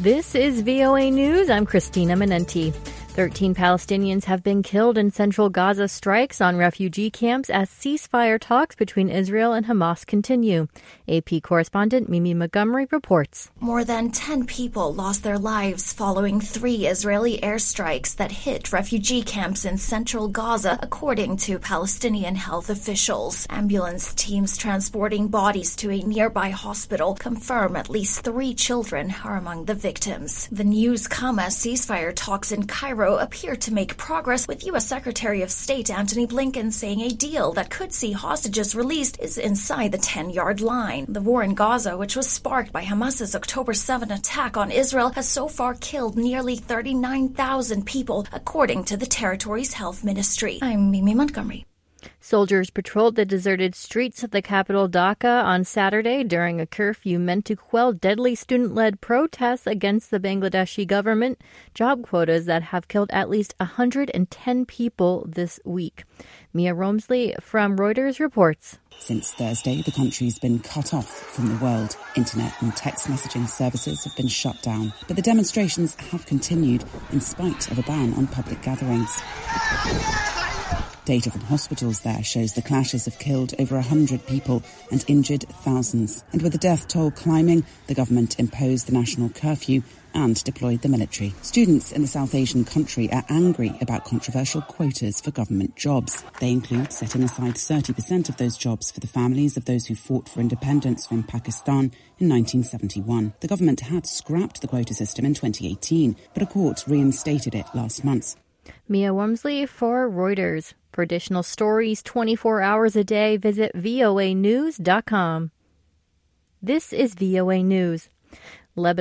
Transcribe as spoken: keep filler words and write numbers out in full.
This is V O A News. I'm Christina Menenti. Thirteen Palestinians have been killed in central Gaza strikes on refugee camps as ceasefire talks between Israel and Hamas continue. A P correspondent Mimi Montgomery reports. More than ten people lost their lives following three Israeli airstrikes that hit refugee camps in central Gaza, according to Palestinian health officials. Ambulance teams transporting bodies to a nearby hospital confirm at least three children are among the victims. The news come as ceasefire talks in Cairo appear to make progress, with U S Secretary of State Antony Blinken saying a deal that could see hostages released is inside the ten-yard line. The war in Gaza, which was sparked by Hamas's October seventh attack on Israel, has so far killed nearly thirty-nine thousand people, according to the territory's health ministry. I'm Mimi Montgomery. Soldiers patrolled the deserted streets of the capital Dhaka on Saturday during a curfew meant to quell deadly student-led protests against the Bangladeshi government, job quotas that have killed at least one hundred ten people this week. Mia Romsley from Reuters reports. Since Thursday, the country's been cut off from the world. Internet and text messaging services have been shut down, but the demonstrations have continued in spite of a ban on public gatherings. Data from hospitals there shows the clashes have killed over one hundred people and injured thousands. And with the death toll climbing, the government imposed the national curfew and deployed the military. Students in the South Asian country are angry about controversial quotas for government jobs. They include setting aside thirty percent of those jobs for the families of those who fought for independence from Pakistan in nineteen seventy-one. The government had scrapped the quota system in twenty eighteen, but a court reinstated it last month. Mia Wormsley for Reuters. For additional stories twenty-four hours a day, visit V O A news dot com. This is V O A News. Lebanon